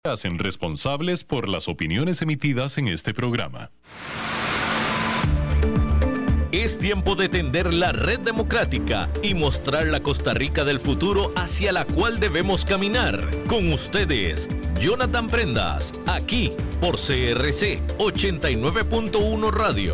hacen responsables por las opiniones emitidas en este programa. Es tiempo de tender la red democrática y mostrar la Costa Rica del futuro hacia la cual debemos caminar. Con ustedes, Jonathan Prendas, aquí por CRC 89.1 Radio.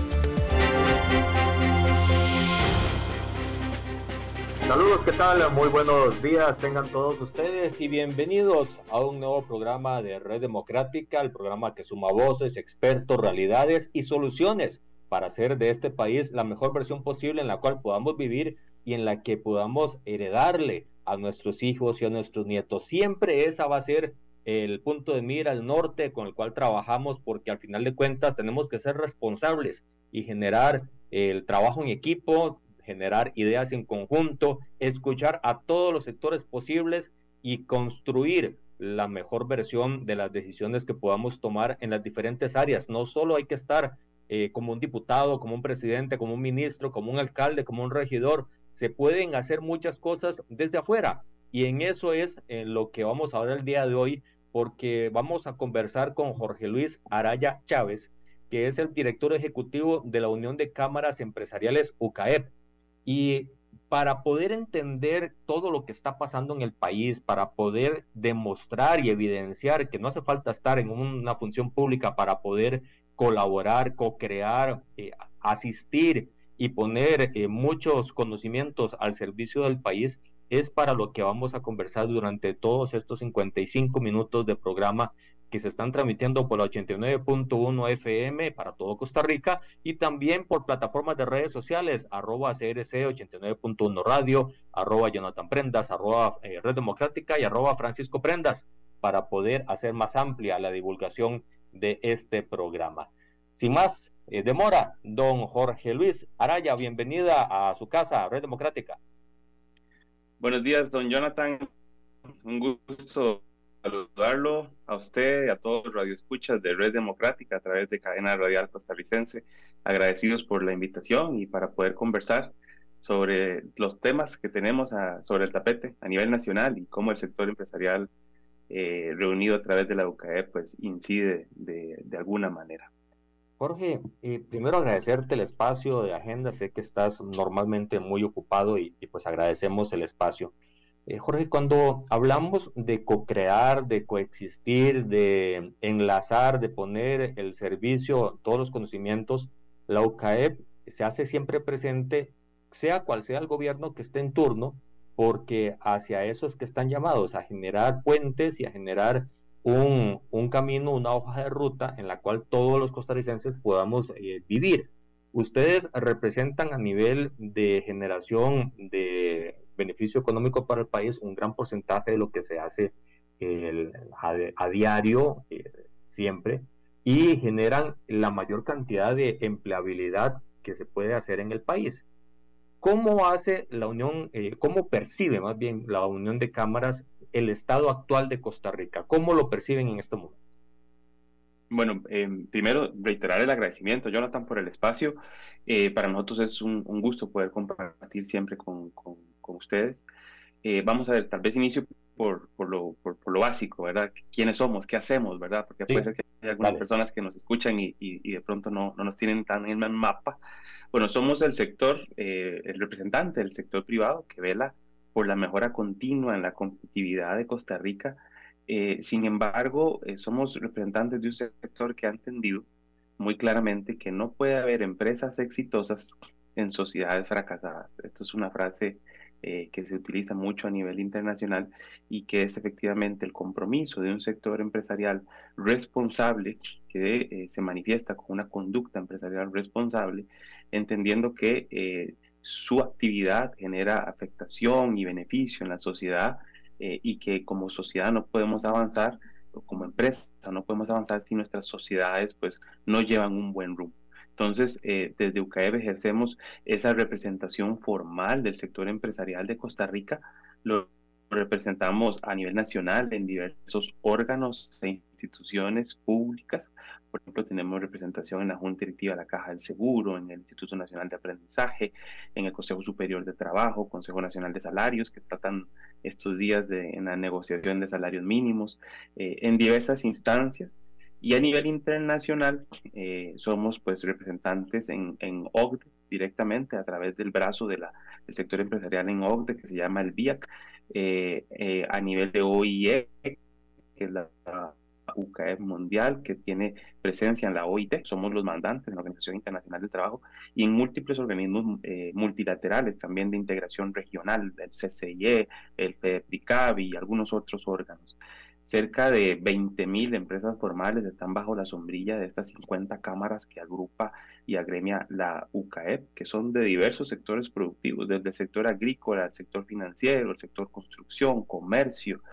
Saludos, ¿qué tal? Muy buenos días tengan todos ustedes y bienvenidos a un nuevo programa de Red Democrática, el programa que suma voces, expertos, realidades y soluciones para hacer de este país la mejor versión posible en la cual podamos vivir y en la que podamos heredarle a nuestros hijos y a nuestros nietos. Siempre esa va a ser el punto de mira, el norte con el cual trabajamos, porque al final de cuentas tenemos que ser responsables y generar el trabajo en equipo, generar ideas en conjunto, escuchar a todos los sectores posibles y construir la mejor versión de las decisiones que podamos tomar en las diferentes áreas. No solo hay que estar como un diputado, como un presidente, como un ministro, como un alcalde, como un regidor. Se pueden hacer muchas cosas desde afuera y en eso es lo que vamos a hablar el día de hoy, porque vamos a conversar con Jorge Luis Araya Chávez, que es el director ejecutivo de la Unión de Cámaras Empresariales UCAEP. Y para poder entender todo lo que está pasando en el país, para poder demostrar y evidenciar que no hace falta estar en una función pública para poder colaborar, co-crear, asistir y poner muchos conocimientos al servicio del país, es para lo que vamos a conversar durante todos estos 55 minutos de programa que se están transmitiendo por la 89.1 FM para todo Costa Rica y también por plataformas de redes sociales, @CRC 89.1 Radio, @Jonathan Prendas, Red Democrática y @Francisco Prendas, para poder hacer más amplia la divulgación de este programa. Sin más demora, don Jorge Luis Araya, bienvenida a su casa, Red Democrática. Buenos días, don Jonathan, un gusto saludarlo a usted y a todos los radioescuchas de Red Democrática a través de Cadena Radial Costarricense. Agradecidos por la invitación y para poder conversar sobre los temas que tenemos sobre el tapete a nivel nacional y cómo el sector empresarial reunido a través de la UCAEP pues incide de alguna manera. Jorge, primero agradecerte el espacio de agenda. Sé que estás normalmente muy ocupado y pues agradecemos el espacio. Jorge, cuando hablamos de co-crear, de coexistir, de enlazar, de poner el servicio, todos los conocimientos, la UCAEP se hace siempre presente, sea cual sea el gobierno que esté en turno, porque hacia eso es que están llamados, a generar puentes y a generar un camino, una hoja de ruta en la cual todos los costarricenses podamos vivir. Ustedes representan a nivel de generación de beneficio económico para el país un gran porcentaje de lo que se hace a diario, siempre, y generan la mayor cantidad de empleabilidad que se puede hacer en el país. ¿Cómo hace la Unión, cómo percibe más bien la Unión de Cámaras el estado actual de Costa Rica? ¿Cómo lo perciben en este momento? Bueno, primero reiterar el agradecimiento, Jonathan, por el espacio. Para nosotros es un gusto poder compartir siempre con ustedes. Vamos a ver, tal vez inicio por lo básico, ¿verdad? ¿Quiénes somos? ¿Qué hacemos? ¿Verdad? Porque puede ser que hay algunas personas que nos escuchan y de pronto no nos tienen tan en el mapa. Bueno, somos el sector, el representante del sector privado que vela por la mejora continua en la competitividad de Costa Rica. Sin embargo, somos representantes de un sector que ha entendido muy claramente que no puede haber empresas exitosas en sociedades fracasadas. Esto es una frase que se utiliza mucho a nivel internacional y que es efectivamente el compromiso de un sector empresarial responsable que se manifiesta con una conducta empresarial responsable, entendiendo que su actividad genera afectación y beneficio en la sociedad y que como sociedad no podemos avanzar, o como empresa no podemos avanzar si nuestras sociedades pues no llevan un buen rumbo. Entonces, desde UCAEP ejercemos esa representación formal del sector empresarial de Costa Rica, representamos a nivel nacional en diversos órganos e instituciones públicas. Por ejemplo, tenemos representación en la Junta Directiva de la Caja del Seguro, en el Instituto Nacional de Aprendizaje, en el Consejo Superior de Trabajo, Consejo Nacional de Salarios, que tratan estos días en la negociación de salarios mínimos, en diversas instancias. Y a nivel internacional somos pues representantes en OCDE directamente a través del brazo del sector empresarial en OCDE, que se llama el BIAC, a nivel de OIE, que es la UCAEP mundial, que tiene presencia en la OIT, somos los mandantes en la Organización Internacional del Trabajo, y en múltiples organismos multilaterales también de integración regional, el CCIE, el FEDEPRICAB y algunos otros órganos. Cerca de 20.000 empresas formales están bajo la sombrilla de estas 50 cámaras que agrupa y agremia la UCAEP, que son de diversos sectores productivos, desde el sector agrícola, el sector financiero, el sector construcción, comercio,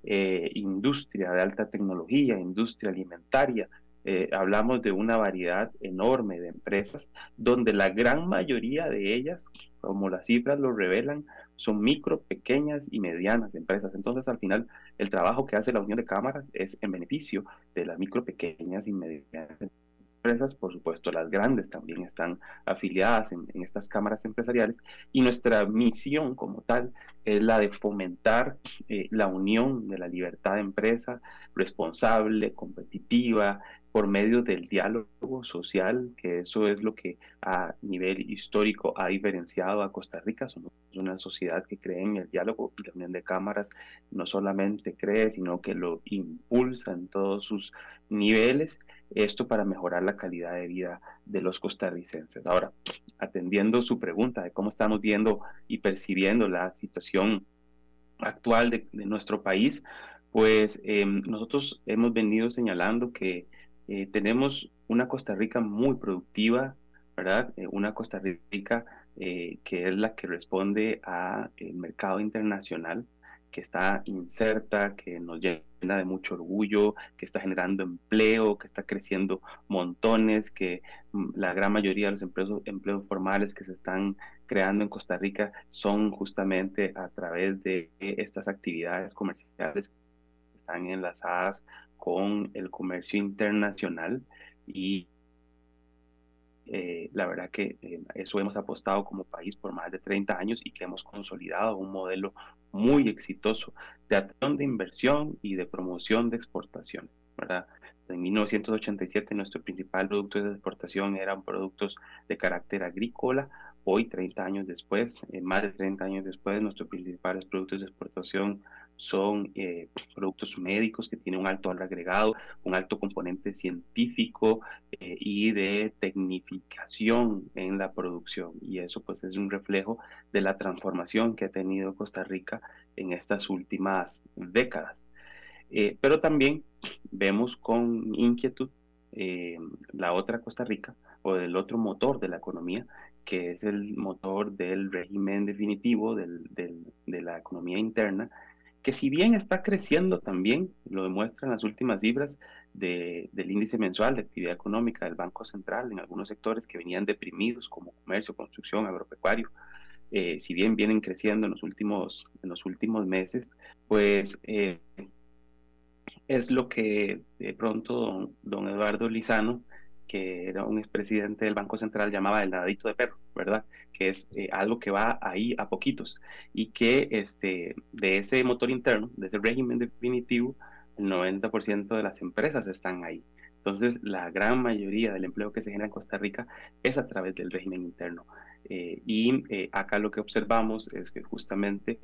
industria de alta tecnología, industria alimentaria. Hablamos de una variedad enorme de empresas, donde la gran mayoría de ellas, como las cifras lo revelan, son micro, pequeñas y medianas empresas. Entonces, al final, el trabajo que hace la Unión de Cámaras es en beneficio de las micro, pequeñas y medianas empresas. Por supuesto, las grandes también están afiliadas en estas cámaras empresariales, y nuestra misión como tal es la de fomentar la unión de la libertad de empresa responsable, competitiva, por medio del diálogo social, que eso es lo que a nivel histórico ha diferenciado a Costa Rica. Somos una sociedad que cree en el diálogo, y la Unión de Cámaras no solamente cree, sino que lo impulsa en todos sus niveles, esto para mejorar la calidad de vida de los costarricenses. Ahora, atendiendo su pregunta de cómo estamos viendo y percibiendo la situación actual de nuestro país, pues nosotros hemos venido señalando que tenemos una Costa Rica muy productiva, ¿verdad? Una Costa Rica que es la que responde al mercado internacional, que está inserta, que nos llena de mucho orgullo, que está generando empleo, que está creciendo montones, que la gran mayoría de los empleos formales que se están creando en Costa Rica son justamente a través de estas actividades comerciales que están enlazadas con el comercio internacional. Y la verdad que eso hemos apostado como país por más de 30 años, y que hemos consolidado un modelo muy exitoso de atracción de inversión y de promoción de exportación, ¿verdad? En 1987 nuestro principal producto de exportación eran productos de carácter agrícola. Hoy, 30 años después, más de 30 años después, nuestros principales productos de exportación son productos médicos que tienen un alto valor agregado, un alto componente científico y de tecnificación en la producción. Y eso pues es un reflejo de la transformación que ha tenido Costa Rica en estas últimas décadas. Pero también vemos con inquietud la otra Costa Rica, o el otro motor de la economía, que es el motor del régimen definitivo de la economía interna, que si bien está creciendo también, lo demuestran las últimas cifras del índice mensual de actividad económica del Banco Central en algunos sectores que venían deprimidos, como comercio, construcción, agropecuario. Si bien vienen creciendo en los últimos meses, pues es lo que de pronto don Eduardo Lizano, que era un expresidente del Banco Central, llamaba el nadadito de perro, ¿verdad? Que es algo que va ahí a poquitos, y que de ese motor interno, de ese régimen definitivo, el 90% de las empresas están ahí. Entonces, la gran mayoría del empleo que se genera en Costa Rica es a través del régimen interno. Acá lo que observamos es que justamente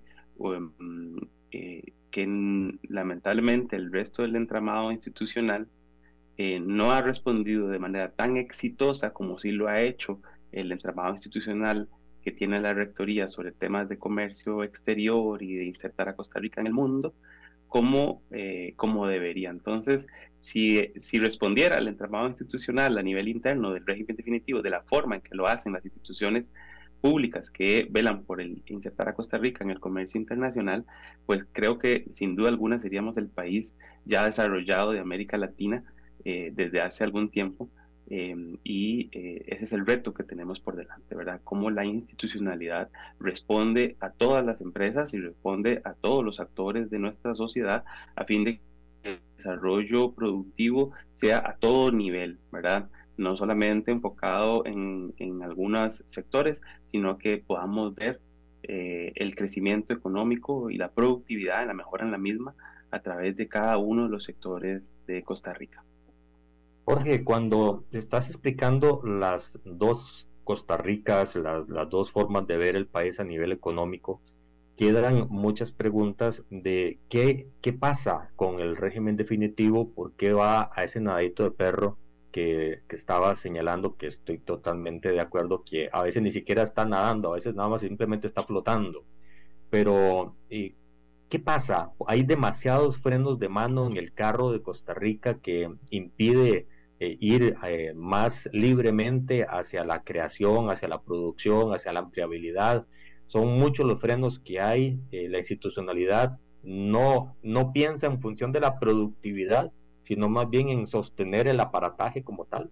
lamentablemente el resto del entramado institucional no ha respondido de manera tan exitosa como sí lo ha hecho el entramado institucional que tiene la rectoría sobre temas de comercio exterior y de insertar a Costa Rica en el mundo, como debería. Entonces, si respondiera el entramado institucional a nivel interno del régimen definitivo de la forma en que lo hacen las instituciones públicas que velan por insertar a Costa Rica en el comercio internacional, pues creo que sin duda alguna seríamos el país ya desarrollado de América Latina desde hace algún tiempo, Ese es el reto que tenemos por delante, ¿verdad? Cómo la institucionalidad responde a todas las empresas y responde a todos los actores de nuestra sociedad a fin de que el desarrollo productivo sea a todo nivel, ¿verdad? No solamente enfocado en algunos sectores, sino que podamos ver el crecimiento económico y la productividad, la mejora en la misma, a través de cada uno de los sectores de Costa Rica. Jorge, cuando estás explicando las dos Costa Ricas, las dos formas de ver el país a nivel económico, quedan muchas preguntas de qué pasa con el régimen definitivo, por qué va a ese nadadito de perro que estaba señalando, que estoy totalmente de acuerdo, que a veces ni siquiera está nadando, a veces nada más simplemente está flotando. Pero, ¿qué pasa? Hay demasiados frenos de mano en el carro de Costa Rica que impide ir más libremente hacia la creación, hacia la producción, hacia la ampliabilidad. Son muchos los frenos que hay. La institucionalidad no piensa en función de la productividad, sino más bien en sostener el aparataje como tal.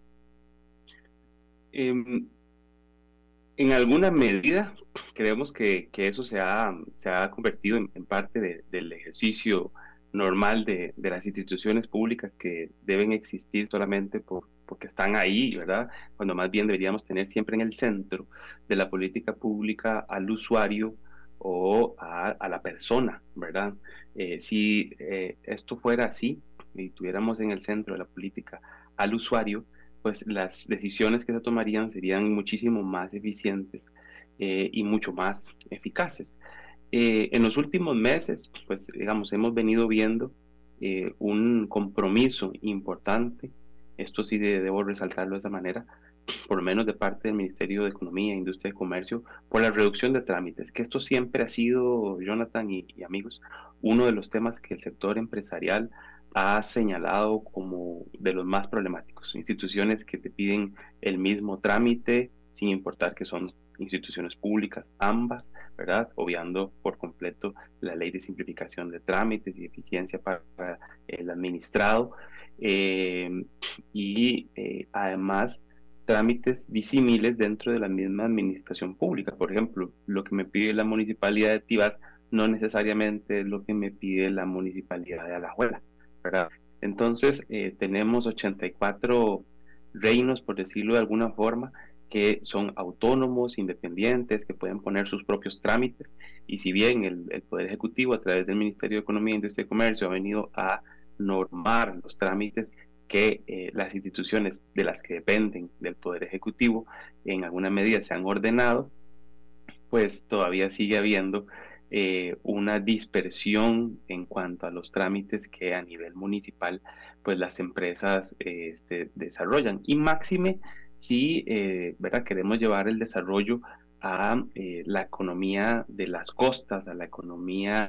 En alguna medida, creemos que eso se ha convertido en parte del ejercicio normal de las instituciones públicas que deben existir solamente porque están ahí, ¿verdad? Cuando más bien deberíamos tener siempre en el centro de la política pública al usuario o a la persona, ¿verdad? Si esto fuera así y tuviéramos en el centro de la política al usuario, pues las decisiones que se tomarían serían muchísimo más eficientes y mucho más eficaces. En los últimos meses, pues digamos, hemos venido viendo un compromiso importante, esto sí debo resaltarlo de esta manera, por lo menos de parte del Ministerio de Economía, Industria y Comercio, por la reducción de trámites, que esto siempre ha sido, Jonathan y amigos, uno de los temas que el sector empresarial ha señalado como de los más problemáticos. Instituciones que te piden el mismo trámite, sin importar que son instituciones públicas, ambas, ¿verdad? Obviando por completo la ley de simplificación de trámites y eficiencia para el administrado. Además, trámites disímiles dentro de la misma administración pública. Por ejemplo, lo que me pide la Municipalidad de Tibás no necesariamente es lo que me pide la Municipalidad de Alajuela, ¿verdad? Entonces, tenemos 84 reinos, por decirlo de alguna forma, que son autónomos, independientes, que pueden poner sus propios trámites, y si bien el Poder Ejecutivo a través del Ministerio de Economía, Industria y Comercio ha venido a normar los trámites que las instituciones de las que dependen del Poder Ejecutivo en alguna medida se han ordenado, pues todavía sigue habiendo una dispersión en cuanto a los trámites que a nivel municipal pues las empresas desarrollan, y máxime si ¿verdad? Queremos llevar el desarrollo a la economía de las costas, a la economía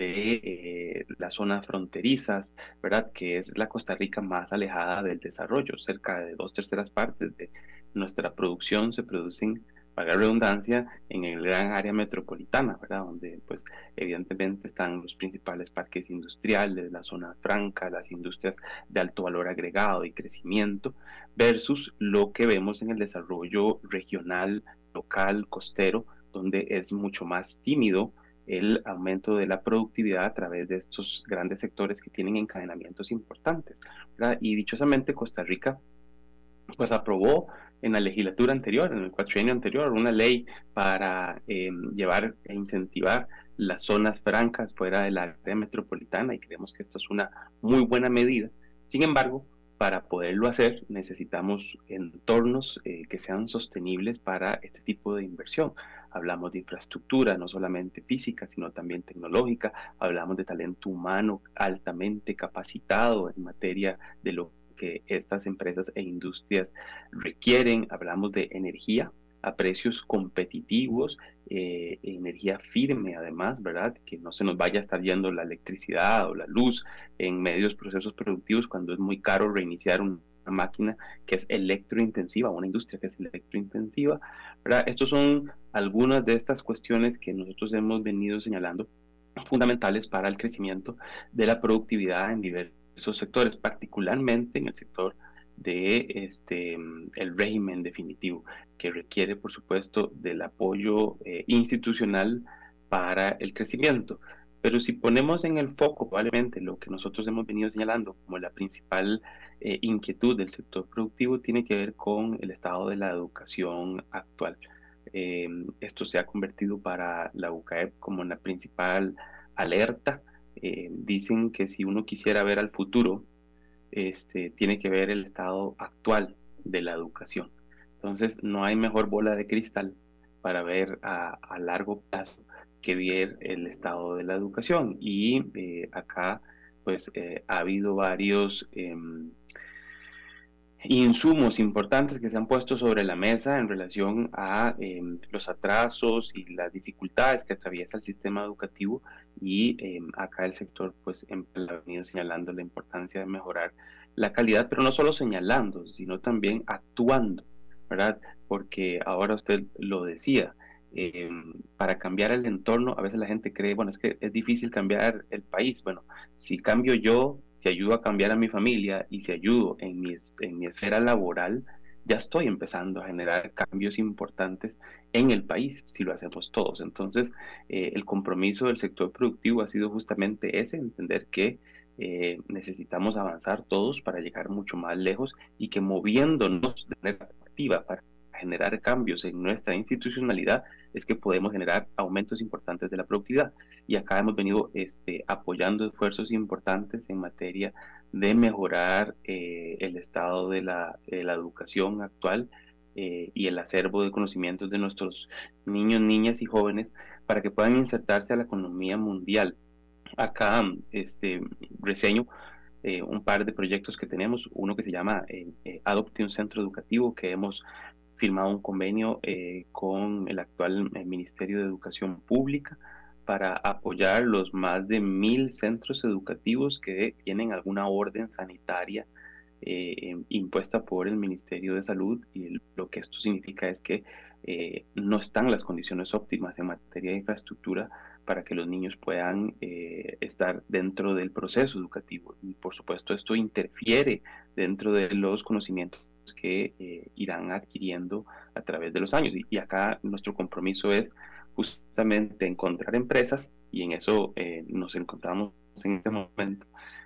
de las zonas fronterizas, ¿verdad? Que es la Costa Rica más alejada del desarrollo. Cerca de 2/3 partes de nuestra producción se producen, para redundancia, en el gran área metropolitana, ¿verdad? Donde pues evidentemente están los principales parques industriales, la zona franca, las industrias de alto valor agregado y crecimiento, versus lo que vemos en el desarrollo regional, local, costero, donde es mucho más tímido el aumento de la productividad a través de estos grandes sectores que tienen encadenamientos importantes, ¿verdad? Y dichosamente Costa Rica pues aprobó en la legislatura anterior, en el cuatrienio anterior, una ley para llevar e incentivar las zonas francas fuera del área metropolitana, y creemos que esto es una muy buena medida. Sin embargo, para poderlo hacer necesitamos entornos que sean sostenibles para este tipo de inversión. Hablamos de infraestructura, no solamente física, sino también tecnológica. Hablamos de talento humano altamente capacitado en materia de lo que estas empresas e industrias requieren. Hablamos de energía a precios competitivos, energía firme además, ¿verdad? Que no se nos vaya a estar yendo la electricidad o la luz en medios procesos productivos cuando es muy caro reiniciar una máquina que es electrointensiva, una industria que es electrointensiva, ¿verdad? Estos son algunas de estas cuestiones que nosotros hemos venido señalando fundamentales para el crecimiento de la productividad en diversos sectores, particularmente en el sector el régimen definitivo, que requiere, por supuesto, del apoyo institucional para el crecimiento. Pero si ponemos en el foco probablemente lo que nosotros hemos venido señalando como la principal inquietud del sector productivo, tiene que ver con el estado de la educación actual. Esto se ha convertido para la UCAEP como la principal alerta. Dicen que si uno quisiera ver al futuro, tiene que ver el estado actual de la educación. Entonces, no hay mejor bola de cristal para ver a largo plazo que ver el estado de la educación. Y acá, pues, ha habido varios insumos importantes que se han puesto sobre la mesa en relación a los atrasos y las dificultades que atraviesa el sistema educativo, y acá el sector pues ha venido señalando la importancia de mejorar la calidad, pero no solo señalando, sino también actuando, ¿verdad? Porque ahora usted lo decía, para cambiar el entorno, a veces la gente cree, bueno, es que es difícil cambiar el país. Bueno, si cambio yo, si ayudo a cambiar a mi familia y si ayudo en mi esfera laboral, ya estoy empezando a generar cambios importantes en el país, si lo hacemos todos. Entonces, el compromiso del sector productivo ha sido justamente ese, entender que necesitamos avanzar todos para llegar mucho más lejos, y que moviéndonos de manera activa para generar cambios en nuestra institucionalidad es que podemos generar aumentos importantes de la productividad. Y acá hemos venido apoyando esfuerzos importantes en materia de mejorar el estado de la educación actual y el acervo de conocimientos de nuestros niños, niñas y jóvenes para que puedan insertarse a la economía mundial. Acá reseño un par de proyectos que tenemos, uno que se llama Adopte un Centro Educativo, que hemos firmado un convenio con el actual Ministerio de Educación Pública para apoyar los más de 1,000 centros educativos que tienen alguna orden sanitaria impuesta por el Ministerio de Salud, y lo que esto significa es que no están las condiciones óptimas en materia de infraestructura para que los niños puedan estar dentro del proceso educativo. Y por supuesto esto interfiere dentro de los conocimientos que irán adquiriendo a través de los años. Y acá nuestro compromiso es justamente encontrar empresas, y en eso nos encontramos en este momento,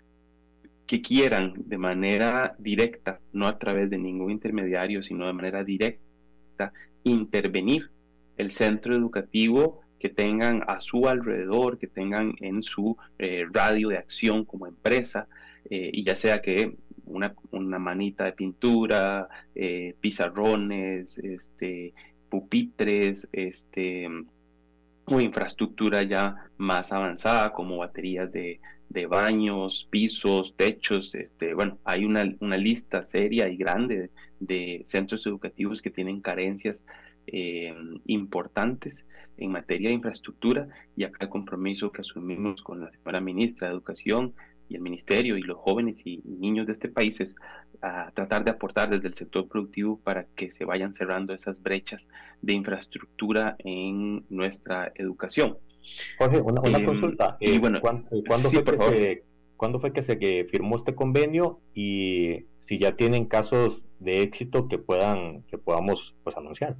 que quieran de manera directa, no a través de ningún intermediario, sino de manera directa, intervenir el centro educativo, que tengan a su alrededor, que tengan en su radio de acción como empresa, y ya sea que una manita de pintura, pizarrones, pupitres, o infraestructura ya más avanzada como baterías de baños, pisos, techos. Bueno, hay una lista seria y grande de centros educativos que tienen carencias importantes en materia de infraestructura, y acá el compromiso que asumimos con la señora ministra de Educación y el ministerio y los jóvenes y niños de este país es a tratar de aportar desde el sector productivo para que se vayan cerrando esas brechas de infraestructura en nuestra educación. Jorge, una consulta. Y bueno, ¿cuándo fue que se firmó este convenio, y si ya tienen casos de éxito que podamos pues anunciar?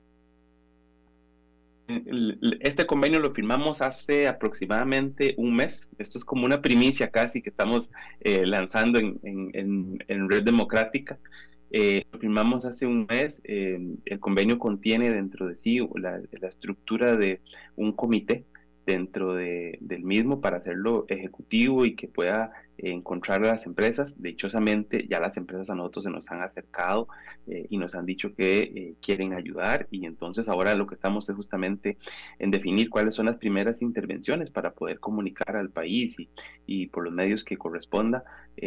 Este convenio lo firmamos hace aproximadamente un mes. Esto es como una primicia casi que estamos lanzando en Red Democrática. Lo firmamos hace un mes. El convenio contiene dentro de sí la estructura de un comité dentro del mismo para hacerlo ejecutivo y que pueda encontrar a las empresas. Dichosamente ya las empresas a nosotros se nos han acercado y nos han dicho que quieren ayudar, y entonces ahora lo que estamos es justamente en definir cuáles son las primeras intervenciones para poder comunicar al país y por los medios que corresponda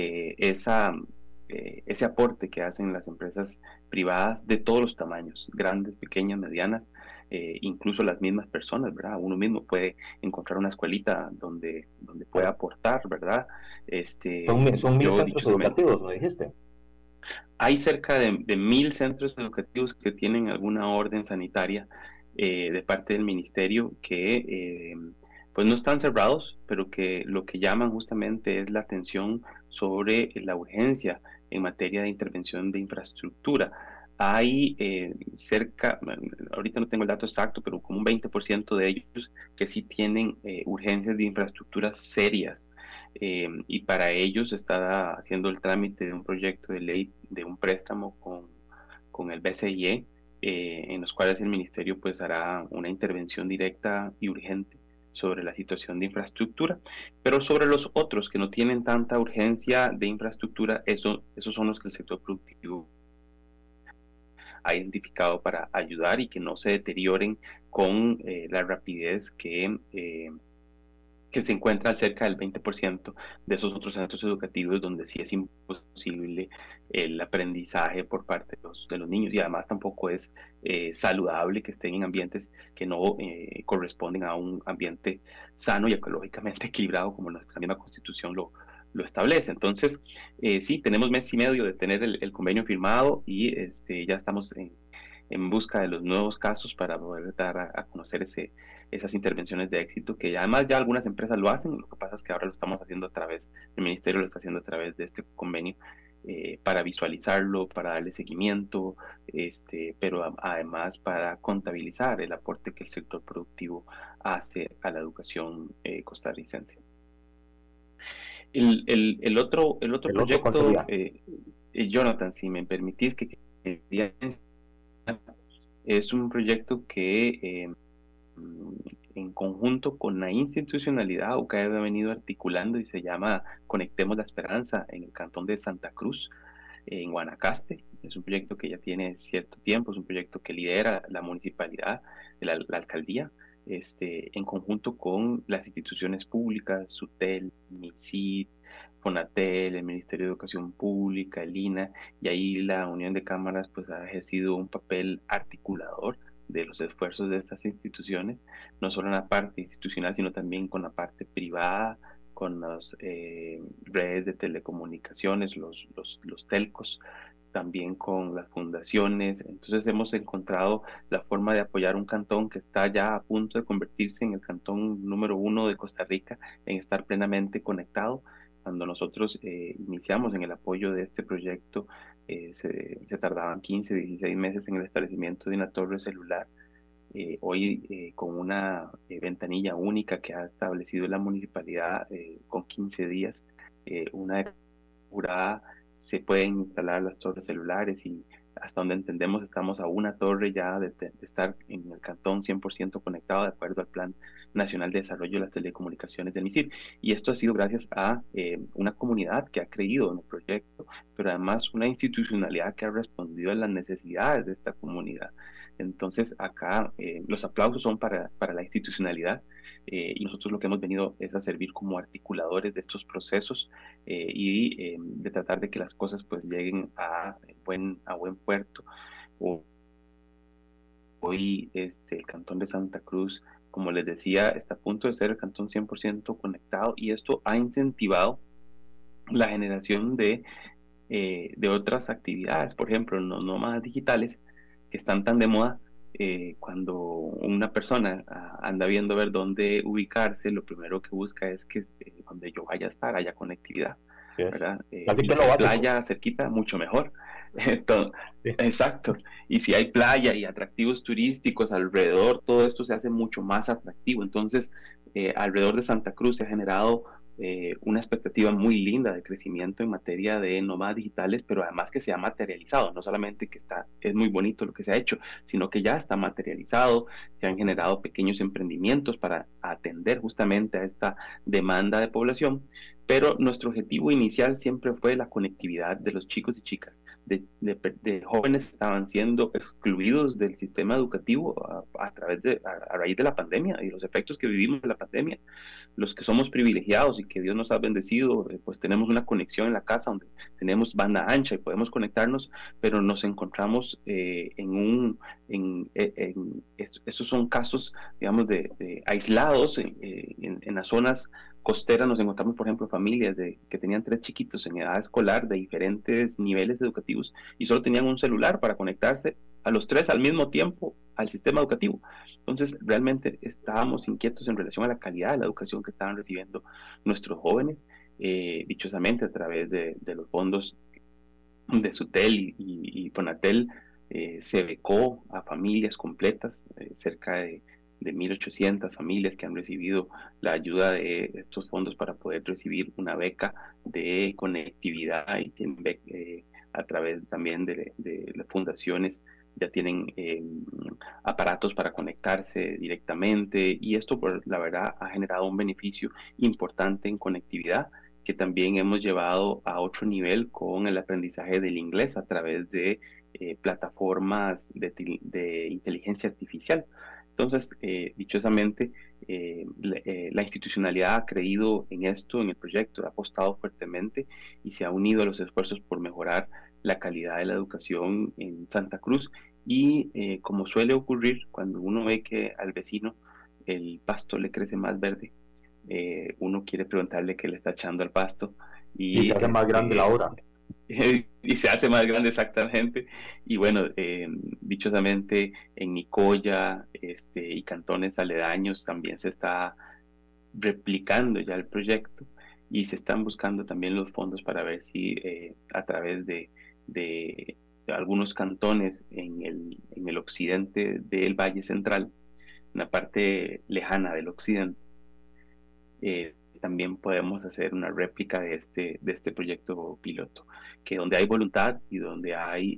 ese aporte que hacen las empresas privadas de todos los tamaños, grandes, pequeñas, medianas, incluso las mismas personas, ¿verdad? Uno mismo puede encontrar una escuelita donde pueda aportar, ¿verdad? Son 1,000 centros educativos, ¿me dijiste? Hay cerca de 1,000 centros educativos que tienen alguna orden sanitaria de parte del ministerio que pues no están cerrados, pero que lo que llaman justamente es la atención sobre la urgencia en materia de intervención de infraestructura. Hay ahorita no tengo el dato exacto, pero como un 20% de ellos que sí tienen urgencias de infraestructuras serias, y para ellos está haciendo el trámite de un proyecto de ley de un préstamo con el BCIE, en los cuales el ministerio pues hará una intervención directa y urgente sobre la situación de infraestructura. Pero sobre los otros que no tienen tanta urgencia de infraestructura, esos son los que el sector productivo ha identificado para ayudar y que no se deterioren con la rapidez que se encuentra cerca del 20% de esos otros centros educativos donde sí es imposible el aprendizaje por parte de los niños, y además tampoco es saludable que estén en ambientes que no corresponden a un ambiente sano y ecológicamente equilibrado como nuestra misma Constitución lo establece. Entonces, sí, tenemos mes y medio de tener el convenio firmado, y ya estamos en busca de los nuevos casos para poder dar a conocer esas intervenciones de éxito, que además ya algunas empresas lo hacen. Lo que pasa es que ahora lo estamos haciendo el ministerio lo está haciendo a través de este convenio, para visualizarlo, para darle seguimiento, pero además para contabilizar el aporte que el sector productivo hace a la educación costarricense. El otro proyecto, Jonathan, si me permitís, que es un proyecto que en conjunto con la institucionalidad UCAEB ha venido articulando, y se llama Conectemos la Esperanza, en el cantón de Santa Cruz, en Guanacaste. Es un proyecto que ya tiene cierto tiempo, es un proyecto que lidera la municipalidad, la alcaldía, en conjunto con las instituciones públicas, SUTEL, MISID, FONATEL, el Ministerio de Educación Pública, el INA, y ahí la Unión de Cámaras pues ha ejercido un papel articulador de los esfuerzos de estas instituciones, no solo en la parte institucional, sino también con la parte privada, con las redes de telecomunicaciones, los telcos, también con las fundaciones. Entonces hemos encontrado la forma de apoyar un cantón que está ya a punto de convertirse en el cantón número 1 de Costa Rica en estar plenamente conectado. Cuando nosotros iniciamos en el apoyo de este proyecto, se tardaban 15, 16 meses en el establecimiento de una torre celular. Hoy, con una ventanilla única que ha establecido la municipalidad, con 15 días, una jurada, se pueden instalar las torres celulares, y hasta donde entendemos estamos a una torre ya de estar en el cantón 100% conectado de acuerdo al Plan Nacional de Desarrollo de las Telecomunicaciones del MISIR. Y esto ha sido gracias a una comunidad que ha creído en el proyecto, pero además una institucionalidad que ha respondido a las necesidades de esta comunidad. Entonces acá los aplausos son para la institucionalidad, y nosotros lo que hemos venido es a servir como articuladores de estos procesos, y de tratar de que las cosas pues lleguen a buen puerto. Hoy el cantón de Santa Cruz, como les decía, está a punto de ser el cantón 100% conectado, y esto ha incentivado la generación de otras actividades, por ejemplo, los nómadas digitales, que están tan de moda. Cuando una persona anda viendo a ver dónde ubicarse, lo primero que busca es que donde yo vaya a estar haya conectividad, ¿verdad? Así que si hay playa cerquita, mucho mejor. Entonces, sí. Exacto. Y si hay playa y atractivos turísticos alrededor, todo esto se hace mucho más atractivo. Entonces, alrededor de Santa Cruz se ha generado una expectativa muy linda de crecimiento en materia de nómadas digitales, pero además que se ha materializado, no solamente que es muy bonito lo que se ha hecho, sino que ya está materializado. Se han generado pequeños emprendimientos para atender justamente a esta demanda de población, pero nuestro objetivo inicial siempre fue la conectividad de los chicos y chicas, de jóvenes que estaban siendo excluidos del sistema educativo a raíz de la pandemia y los efectos que vivimos de la pandemia. Los que somos privilegiados y que Dios nos ha bendecido, pues tenemos una conexión en la casa donde tenemos banda ancha y podemos conectarnos, pero nos encontramos estos son casos, digamos, de aislados en las zonas costeras. Nos encontramos, por ejemplo, familias que tenían 3 chiquitos en edad escolar de diferentes niveles educativos y solo tenían un celular para conectarse a los 3 al mismo tiempo al sistema educativo. Entonces, realmente estábamos inquietos en relación a la calidad de la educación que estaban recibiendo nuestros jóvenes, dichosamente a través de los fondos de SUTEL y FONATEL, se becó a familias completas, cerca de 1.800 familias que han recibido la ayuda de estos fondos para poder recibir una beca de conectividad y tienen a través también de las fundaciones ya tienen aparatos para conectarse directamente, y esto pues, la verdad ha generado un beneficio importante en conectividad que también hemos llevado a otro nivel con el aprendizaje del inglés a través de plataformas de inteligencia artificial. Entonces, dichosamente, la institucionalidad ha creído en esto, en el proyecto, ha apostado fuertemente y se ha unido a los esfuerzos por mejorar la calidad de la educación en Santa Cruz. Y como suele ocurrir, cuando uno ve que al vecino el pasto le crece más verde, uno quiere preguntarle qué le está echando al pasto. Y se hace más grande la obra. Y se hace más grande, exactamente. Y bueno, dichosamente en Nicoya y cantones aledaños también se está replicando ya el proyecto y se están buscando también los fondos para ver si a través de algunos cantones en el occidente del Valle Central, en la parte lejana del occidente, también podemos hacer una réplica de este proyecto piloto, que donde hay voluntad y donde hay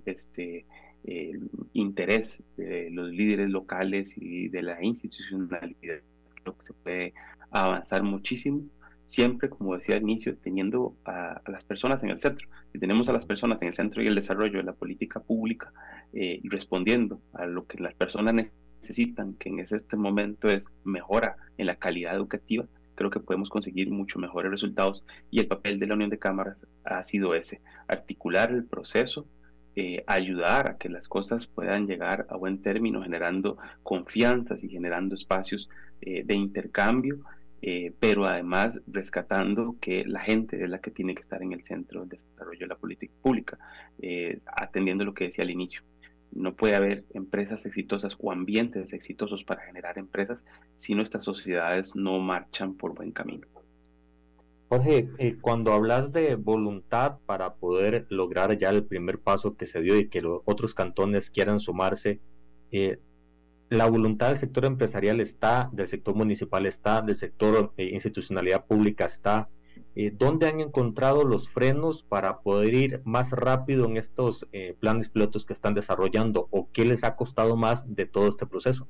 interés de los líderes locales y de la institucionalidad, creo que se puede avanzar muchísimo, siempre, como decía al inicio, teniendo a las personas en el centro. Si tenemos a las personas en el centro y el desarrollo de la política pública, y respondiendo a lo que las personas necesitan, que en este momento es mejora en la calidad educativa, creo que podemos conseguir mucho mejores resultados, y el papel de la Unión de Cámaras ha sido ese: articular el proceso, ayudar a que las cosas puedan llegar a buen término, generando confianzas y generando espacios de intercambio, pero además rescatando que la gente es la que tiene que estar en el centro del desarrollo de la política pública, atendiendo lo que decía al inicio. No puede haber empresas exitosas o ambientes exitosos para generar empresas si nuestras sociedades no marchan por buen camino. Jorge, cuando hablas de voluntad para poder lograr ya el primer paso que se dio y que los otros cantones quieran sumarse, la voluntad del sector empresarial está, del sector municipal está, del sector institucionalidad pública está. ¿Dónde han encontrado los frenos para poder ir más rápido en estos planes pilotos que están desarrollando? ¿O qué les ha costado más de todo este proceso?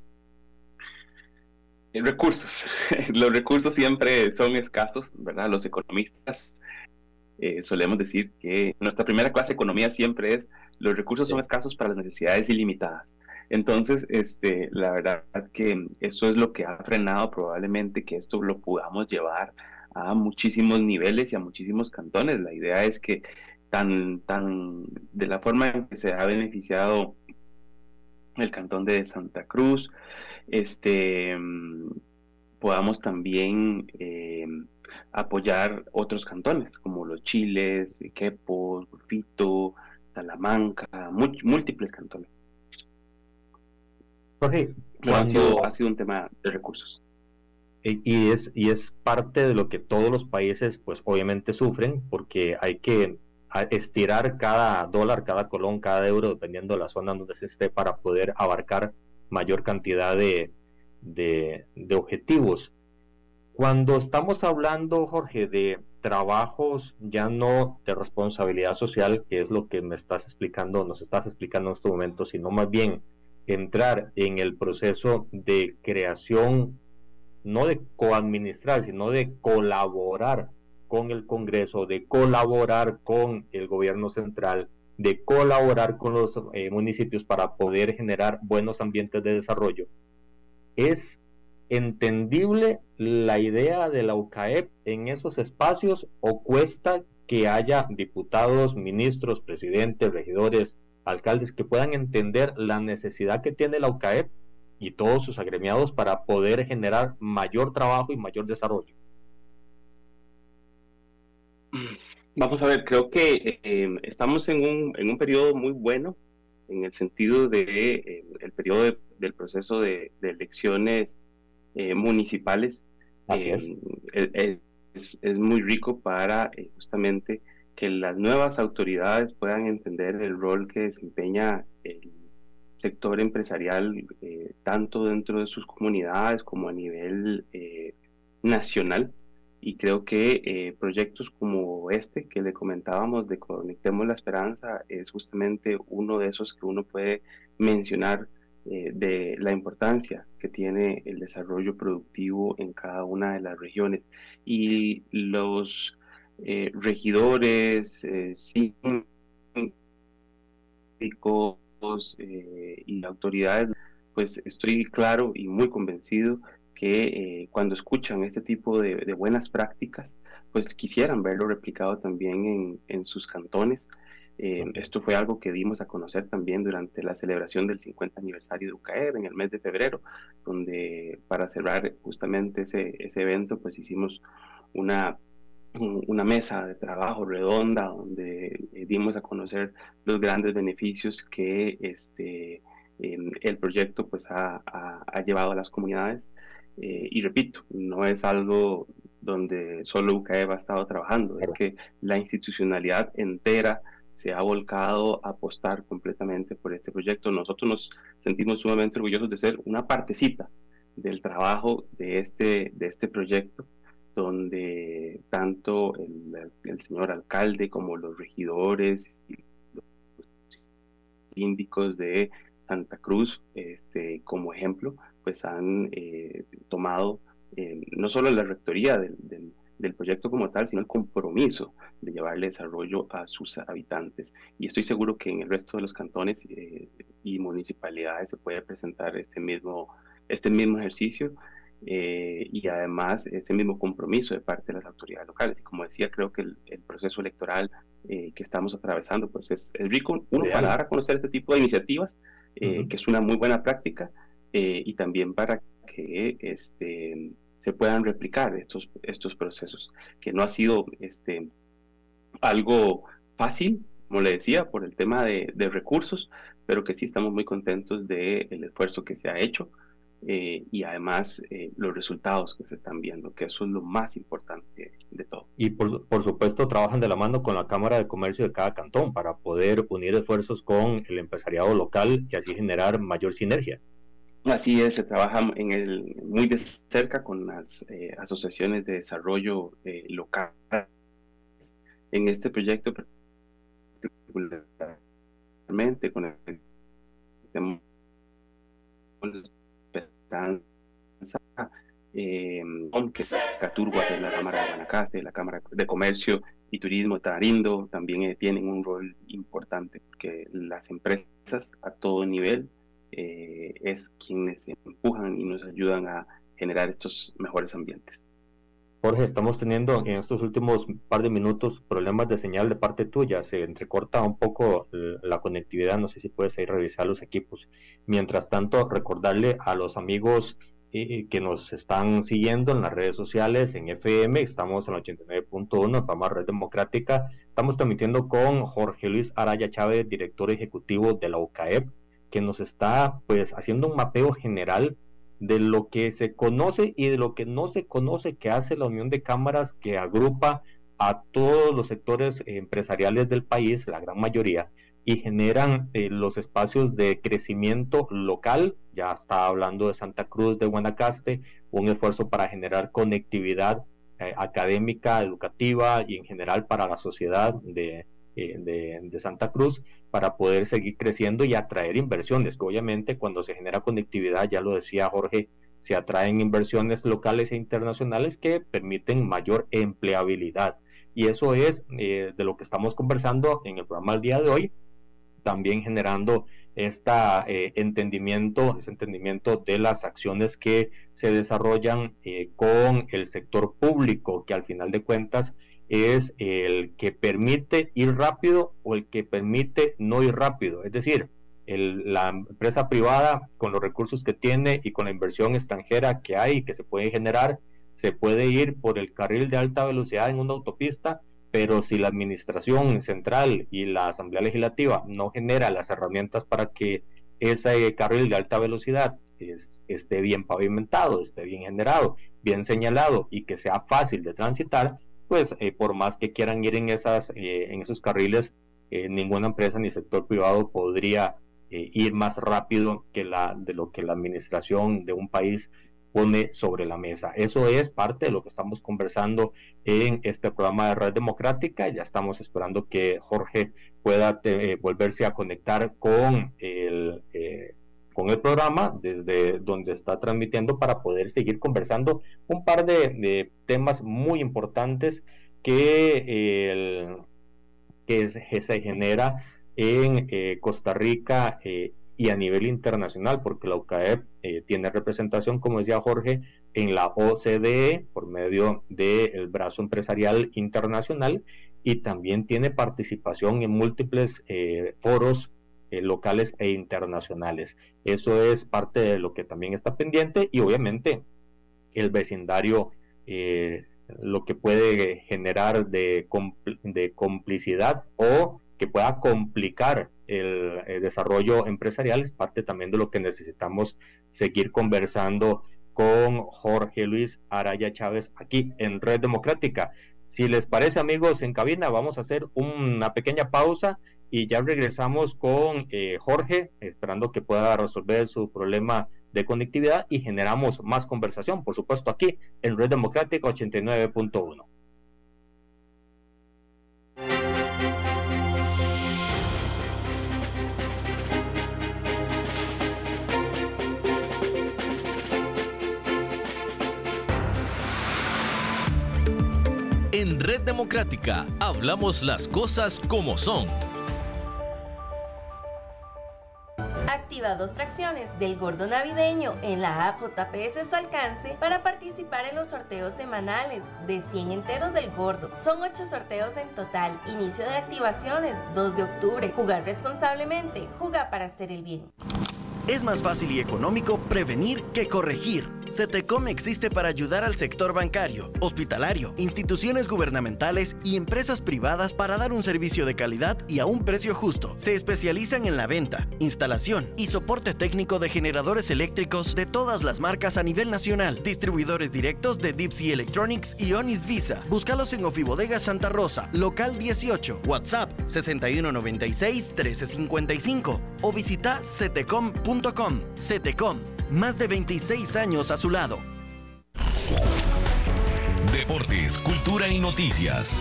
Recursos. Los recursos siempre son escasos, ¿verdad? Los economistas solemos decir que nuestra primera clase de economía siempre es: los recursos son escasos para las necesidades ilimitadas. Entonces, la verdad que eso es lo que ha frenado probablemente que esto lo podamos llevar a muchísimos niveles y a muchísimos cantones. La idea es que de la forma en que se ha beneficiado el cantón de Santa Cruz, podamos también apoyar otros cantones como Los Chiles, Quepos, Golfito, Talamanca, múltiples cantones. Jorge, ha sido un tema de recursos. Y es parte de lo que todos los países pues obviamente sufren, porque hay que estirar cada dólar, cada colón, cada euro, dependiendo de la zona donde se esté, para poder abarcar mayor cantidad de objetivos. Cuando estamos hablando, Jorge, de trabajos ya no de responsabilidad social, que es lo que nos estás explicando en este momento, sino más bien entrar en el proceso de creación, no de coadministrar, sino de colaborar con el Congreso, de colaborar con el gobierno central, de colaborar con los municipios para poder generar buenos ambientes de desarrollo. ¿Es entendible la idea de la UCAEP en esos espacios o cuesta que haya diputados, ministros, presidentes, regidores, alcaldes que puedan entender la necesidad que tiene la UCAEP y todos sus agremiados para poder generar mayor trabajo y mayor desarrollo? Vamos a ver, creo que estamos en un periodo muy bueno, en el sentido de el periodo del proceso de elecciones municipales. es muy rico para justamente que las nuevas autoridades puedan entender el rol que desempeña el sector empresarial, tanto dentro de sus comunidades como a nivel nacional. Y creo que proyectos como este que le comentábamos de Conectemos la Esperanza es justamente uno de esos que uno puede mencionar, de la importancia que tiene el desarrollo productivo en cada una de las regiones. Y los regidores, síndicos y autoridades, pues estoy claro y muy convencido que cuando escuchan este tipo de buenas prácticas, pues quisieran verlo replicado también en sus cantones. Esto fue algo que dimos a conocer también durante la celebración del 50 aniversario de UCAEB en el mes de febrero, donde para cerrar justamente ese evento, pues hicimos una mesa de trabajo redonda donde dimos a conocer los grandes beneficios que el proyecto pues ha llevado a las comunidades. Y repito, no es algo donde solo UCAEB ha estado trabajando, es que la institucionalidad entera se ha volcado a apostar completamente por este proyecto. Nosotros nos sentimos sumamente orgullosos de ser una partecita del trabajo de este proyecto, donde tanto el señor alcalde como los regidores y los síndicos de Santa Cruz, como ejemplo, pues han tomado no solo la rectoría del proyecto como tal, sino el compromiso de llevarle desarrollo a sus habitantes. Y estoy seguro que en el resto de los cantones y municipalidades se puede presentar este mismo ejercicio, y además este mismo compromiso de parte de las autoridades locales. Y como decía, creo que el proceso electoral que estamos atravesando pues es rico, para dar a conocer este tipo de iniciativas, que es una muy buena práctica, y también para que se puedan replicar estos procesos, que no ha sido algo fácil, como le decía, por el tema de recursos, pero que sí estamos muy contentos del esfuerzo que se ha hecho, y además los resultados que se están viendo, que eso es lo más importante de todo. Y por supuesto trabajan de la mano con la Cámara de Comercio de cada cantón para poder unir esfuerzos con el empresariado local y así generar mayor sinergia. Así es, se trabaja muy de cerca con las asociaciones de desarrollo local en este proyecto, particularmente con el Caturgua, de la Cámara de Guanacaste, la Cámara de Comercio y Turismo Tamarindo, también tienen un rol importante, porque las empresas a todo nivel es quienes empujan y nos ayudan a generar estos mejores ambientes. Jorge, estamos teniendo en estos últimos par de minutos problemas de señal de parte tuya, se entrecorta un poco la conectividad, no sé si puedes ir a revisar los equipos. Mientras tanto, recordarle a los amigos que nos están siguiendo en las redes sociales, en FM, estamos en el 89.1, para Red Democrática, estamos transmitiendo con Jorge Luis Araya Chávez, director ejecutivo de la UCAEB, que nos está pues haciendo un mapeo general de lo que se conoce y de lo que no se conoce que hace la Unión de Cámaras, que agrupa a todos los sectores empresariales del país, la gran mayoría, y generan los espacios de crecimiento local. Ya está hablando de Santa Cruz de Guanacaste, un esfuerzo para generar conectividad académica, educativa y en general para la sociedad de Santa Cruz, para poder seguir creciendo y atraer inversiones, que obviamente cuando se genera conectividad, ya lo decía Jorge, se atraen inversiones locales e internacionales que permiten mayor empleabilidad, y eso es de lo que estamos conversando en el programa del día de hoy, también generando ese entendimiento de las acciones que se desarrollan con el sector público, que al final de cuentas es el que permite ir rápido o el que permite no ir rápido, es decir, la empresa privada con los recursos que tiene y con la inversión extranjera que hay, que se puede generar, se puede ir por el carril de alta velocidad en una autopista, pero si la administración central y la Asamblea Legislativa no genera las herramientas para que ese carril de alta velocidad esté bien pavimentado, esté bien generado, bien señalado y que sea fácil de transitar, pues por más que quieran ir en esos carriles, ninguna empresa ni sector privado podría ir más rápido de lo que la administración de un país pone sobre la mesa. Eso es parte de lo que estamos conversando en este programa de Red Democrática. Ya estamos esperando que Jorge pueda volverse a conectar con el programa desde donde está transmitiendo para poder seguir conversando un par de temas muy importantes que se genera en Costa Rica y a nivel internacional, porque la UCAEP tiene representación, como decía Jorge, en la OCDE por medio del brazo empresarial internacional, y también tiene participación en múltiples foros locales e internacionales. Eso es parte de lo que también está pendiente, y obviamente el vecindario, lo que puede generar de complicidad o que pueda complicar el desarrollo empresarial, es parte también de lo que necesitamos seguir conversando con Jorge Luis Araya Chávez aquí en Red Democrática. Si les parece, amigos en cabina, vamos a hacer una pequeña pausa y ya regresamos con Jorge, esperando que pueda resolver su problema de conectividad, y generamos más conversación, por supuesto, aquí en Red Democrática 89.1. En Red Democrática hablamos las cosas como son. Activa 2 fracciones del gordo navideño en la app JPS a su alcance para participar en los sorteos semanales de 100 enteros del gordo. Son 8 sorteos en total. Inicio de activaciones 2 de octubre. Jugar responsablemente. Jugar para hacer el bien. Es más fácil y económico prevenir que corregir. CETECOM existe para ayudar al sector bancario, hospitalario, instituciones gubernamentales y empresas privadas para dar un servicio de calidad y a un precio justo. Se especializan en la venta, instalación y soporte técnico de generadores eléctricos de todas las marcas a nivel nacional. Distribuidores directos de Deep Sea Electronics y Onis Visa. Búscalos en Ofibodega Santa Rosa, local 18, WhatsApp 6196-1355 o visita cetecom.com. CETECOM, más de 26 años a su lado. Deportes, cultura y noticias.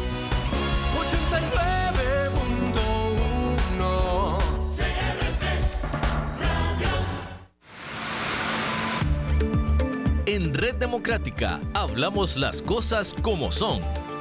89.1 CRC Radio. En Red Democrática hablamos las cosas como son.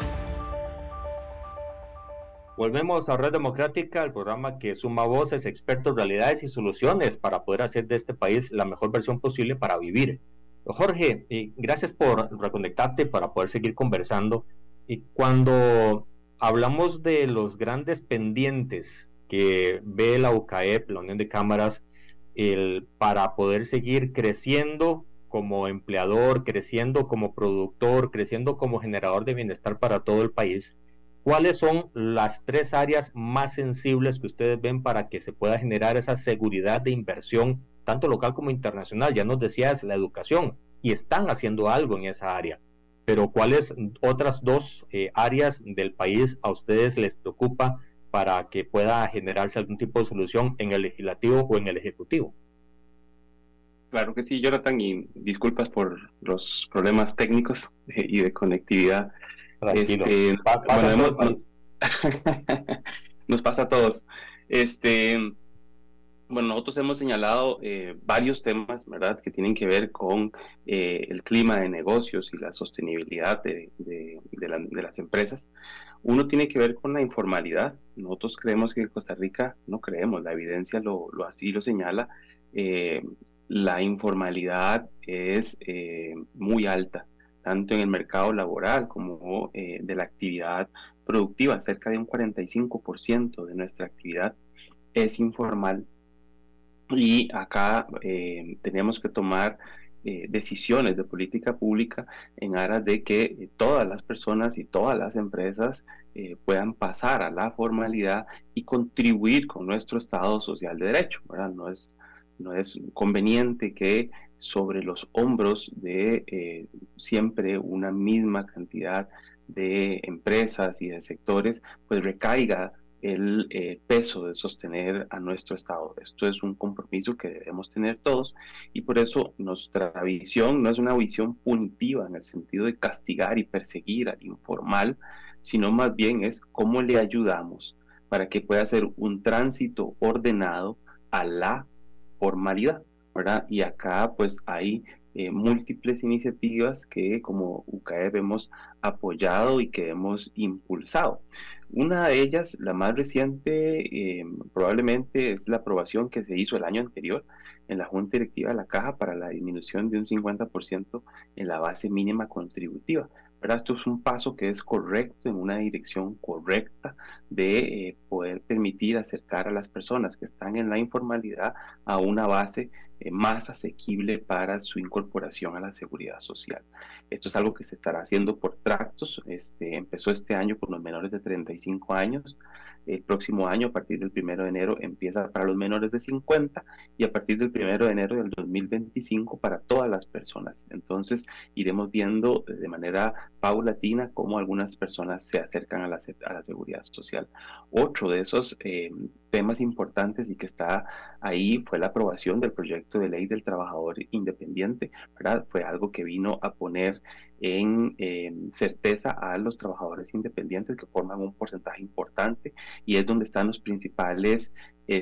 Volvemos a Red Democrática, el programa que suma voces, expertos, realidades y soluciones para poder hacer de este país la mejor versión posible para vivir. Jorge, gracias por reconectarte para poder seguir conversando. Y cuando hablamos de los grandes pendientes que ve la UCAEP, la Unión de Cámaras, para poder seguir creciendo como empleador, creciendo como productor, creciendo como generador de bienestar para todo el país, ¿cuáles son las 3 áreas más sensibles que ustedes ven para que se pueda generar esa seguridad de inversión, tanto local como internacional? Ya nos decías la educación, y están haciendo algo en esa área, pero ¿cuáles otras 2 áreas del país a ustedes les preocupa para que pueda generarse algún tipo de solución en el legislativo o en el ejecutivo? Claro que sí, Jonathan, y disculpas por los problemas técnicos y de conectividad. Tranquilo. Nos pasa a todos. Bueno, nosotros hemos señalado varios temas, ¿verdad?, que tienen que ver con el clima de negocios y la sostenibilidad de las empresas. Uno tiene que ver con la informalidad. Nosotros creemos que en Costa Rica, no creemos, la evidencia así lo señala, la informalidad es muy alta, tanto en el mercado laboral como de la actividad productiva. Cerca de un 45% de nuestra actividad es informal, y acá tenemos que tomar decisiones de política pública en aras de que todas las personas y todas las empresas puedan pasar a la formalidad y contribuir con nuestro Estado social de derecho, ¿verdad? no es conveniente que sobre los hombros de siempre una misma cantidad de empresas y de sectores, pues recaiga el peso de sostener a nuestro Estado. Esto es un compromiso que debemos tener todos y por eso nuestra visión no es una visión punitiva en el sentido de castigar y perseguir al informal, sino más bien es cómo le ayudamos para que pueda ser un tránsito ordenado a la formalidad, ¿verdad? Y acá pues hay múltiples iniciativas que como UCAEP hemos apoyado y que hemos impulsado. Una de ellas, la más reciente, probablemente es la aprobación que se hizo el año anterior en la Junta Directiva de la Caja para la disminución de un 50% en la base mínima contributiva. ¿Verdad? Esto es un paso que es correcto, en una dirección correcta de poder permitir acercar a las personas que están en la informalidad a una base más asequible para su incorporación a la seguridad social. Esto es algo que se estará haciendo por tractos. Empezó este año con los menores de 35 años. El próximo año, a partir del 1 de enero, empieza para los menores de 50 y a partir del 1 de enero del 2025 para todas las personas. Entonces, iremos viendo de manera paulatina cómo algunas personas se acercan a la seguridad social. Otro de esos temas importantes y que está ahí fue la aprobación del proyecto de ley del trabajador independiente, ¿verdad? Fue algo que vino a poner en certeza a los trabajadores independientes que forman un porcentaje importante y es donde están los principales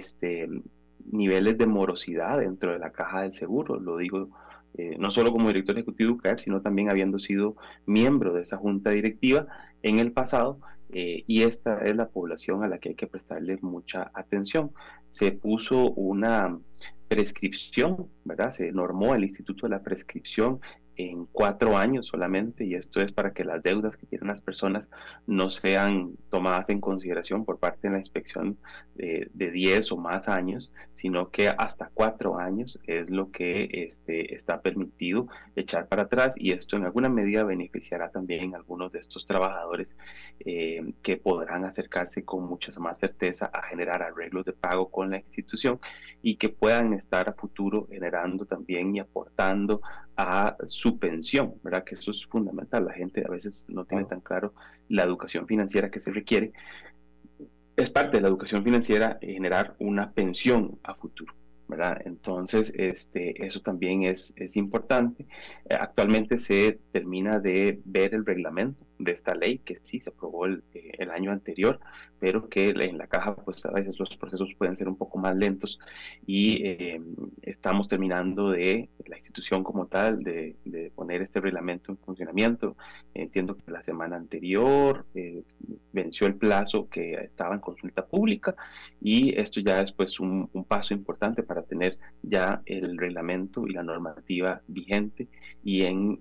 niveles de morosidad dentro de la caja del seguro. Lo digo no solo como director ejecutivo de UCAEP, sino también habiendo sido miembro de esa junta directiva en el pasado, y esta es la población a la que hay que prestarle mucha atención. Se puso una prescripción, ¿verdad? Se normó el Instituto de la Prescripción en 4 años solamente, y esto es para que las deudas que tienen las personas no sean tomadas en consideración por parte de la inspección de 10 o más años, sino que hasta 4 años es lo que está permitido echar para atrás, y esto en alguna medida beneficiará también a algunos de estos trabajadores que podrán acercarse con mucha más certeza a generar arreglos de pago con la institución y que puedan estar a futuro generando también y aportando a su pensión, ¿verdad? Que eso es fundamental. La gente a veces no tiene tan claro la educación financiera que se requiere. Es parte de la educación financiera generar una pensión a futuro, ¿verdad? Entonces, eso también es importante. Actualmente se termina de ver el reglamento de esta ley, que sí se aprobó el año anterior, pero que en la caja, pues a veces los procesos pueden ser un poco más lentos y estamos terminando de la institución como tal, de poner este reglamento en funcionamiento. Entiendo que la semana anterior venció el plazo que estaba en consulta pública y esto ya es pues un paso importante para tener ya el reglamento y la normativa vigente y en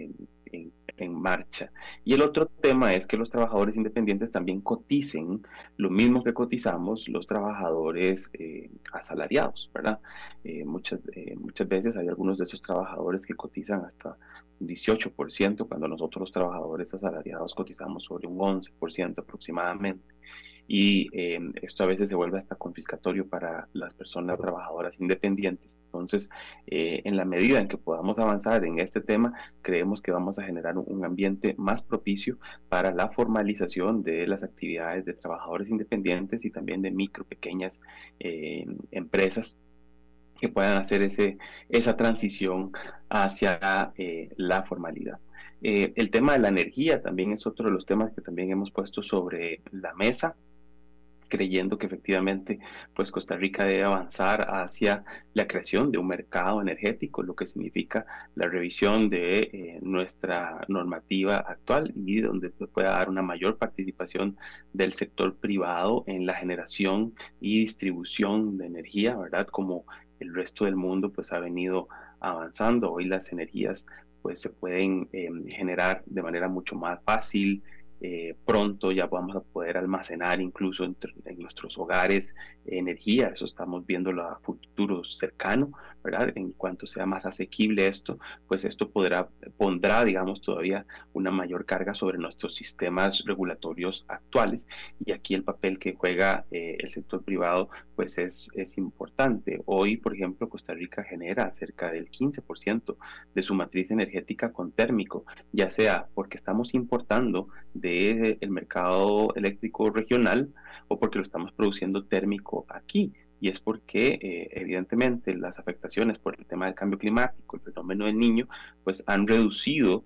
marcha. Y el otro tema es que los trabajadores independientes también coticen lo mismo que cotizamos los trabajadores asalariados, ¿verdad? Muchas veces hay algunos de esos trabajadores que cotizan hasta un 18%, cuando nosotros los trabajadores asalariados cotizamos sobre un 11% aproximadamente. Y esto a veces se vuelve hasta confiscatorio para las personas trabajadoras independientes. Entonces, en la medida en que podamos avanzar en este tema, creemos que vamos a generar un ambiente más propicio para la formalización de las actividades de trabajadores independientes y también de micro, pequeñas empresas que puedan hacer esa transición hacia la formalidad. El tema de la energía también es otro de los temas que también hemos puesto sobre la mesa, creyendo que efectivamente pues Costa Rica debe avanzar hacia la creación de un mercado energético, lo que significa la revisión de nuestra normativa actual y donde pueda dar una mayor participación del sector privado en la generación y distribución de energía, ¿verdad? Como el resto del mundo pues ha venido avanzando. Hoy las energías pues se pueden generar de manera mucho más fácil, pronto ya vamos a poder almacenar incluso en nuestros hogares energía. Eso estamos viendo a futuro cercano, ¿verdad? En cuanto sea más asequible esto, pues esto pondrá, digamos, todavía una mayor carga sobre nuestros sistemas regulatorios actuales, y aquí el papel que juega el sector privado pues es importante. Hoy, por ejemplo, Costa Rica genera cerca del 15% de su matriz energética con térmico, ya sea porque estamos importando del mercado eléctrico regional o porque lo estamos produciendo térmico aquí. Y es porque evidentemente las afectaciones por el tema del cambio climático, el fenómeno del Niño, pues han reducido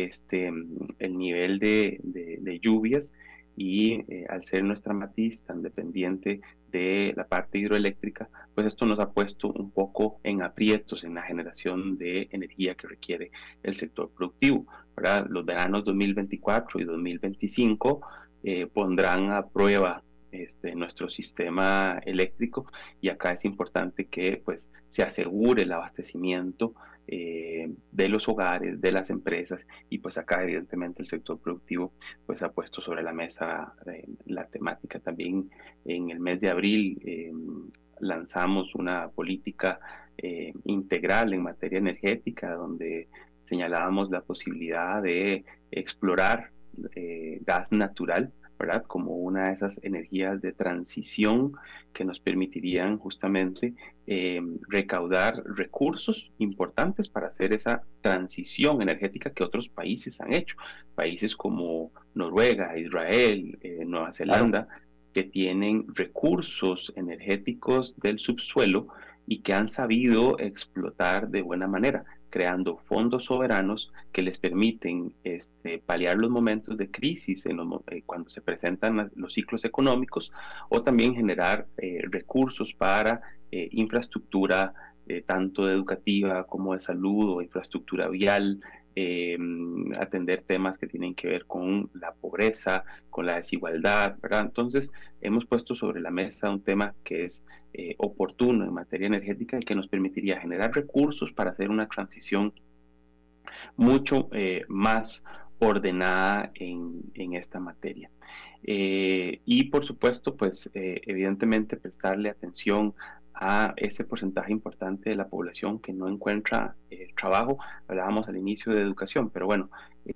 el nivel de lluvias, y al ser nuestra matriz tan dependiente de la parte hidroeléctrica, pues esto nos ha puesto un poco en aprietos en la generación de energía que requiere el sector productivo, ¿verdad? Los veranos 2024 y 2025 pondrán a prueba nuestro sistema eléctrico, y acá es importante que pues se asegure el abastecimiento de los hogares, de las empresas, y pues acá evidentemente el sector productivo pues ha puesto sobre la mesa la temática. También en el mes de abril lanzamos una política integral en materia energética, donde señalábamos la posibilidad de explorar gas natural, ¿verdad? Como una de esas energías de transición que nos permitirían justamente recaudar recursos importantes para hacer esa transición energética que otros países han hecho. Países como Noruega, Israel, Nueva Zelanda, que tienen recursos energéticos del subsuelo y que han sabido explotar de buena manera, creando fondos soberanos que les permiten paliar los momentos de crisis cuando se presentan los ciclos económicos, o también generar recursos para infraestructura tanto educativa como de salud o infraestructura vial, atender temas que tienen que ver con la pobreza, con la desigualdad, ¿verdad? Entonces hemos puesto sobre la mesa un tema que es oportuno en materia energética y que nos permitiría generar recursos para hacer una transición mucho más ordenada en esta materia. Y por supuesto, pues evidentemente prestarle atención a ese porcentaje importante de la población que no encuentra trabajo. Hablábamos al inicio de educación, pero bueno,